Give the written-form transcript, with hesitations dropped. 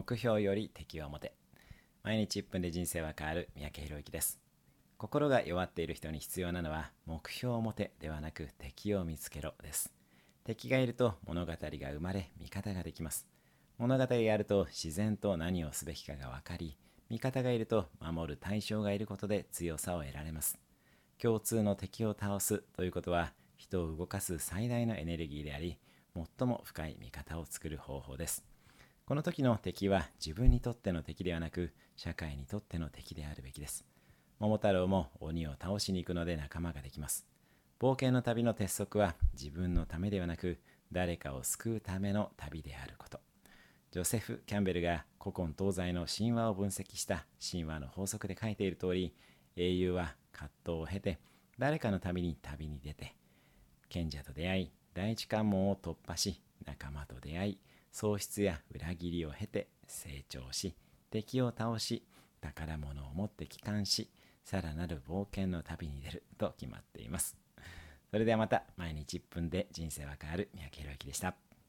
目標より敵を持て。毎日1分で人生は変わる。三宅宏之です。心が弱っている人に必要なのは、目標を持てではなく敵を見つけろです。敵がいると物語が生まれ、味方ができます。物語があると自然と何をすべきかが分かり、味方がいると守る対象がいることで強さを得られます。共通の敵を倒すということは、人を動かす最大のエネルギーであり、最も深い味方を作る方法です。この時の敵は自分にとっての敵ではなく、社会にとっての敵であるべきです。桃太郎も鬼を倒しに行くので仲間ができます。冒険の旅の鉄則は、自分のためではなく誰かを救うための旅であること。ジョセフ・キャンベルが古今東西の神話を分析した神話の法則で書いている通り、英雄は葛藤を経て誰かのために旅に出て、賢者と出会い、第一関門を突破し、仲間と出会い、喪失や裏切りを経て成長し、敵を倒し、宝物を持って帰還し、さらなる冒険の旅に出ると決まっています。それではまた。毎日1分で人生は変わる。三宅宏之でした。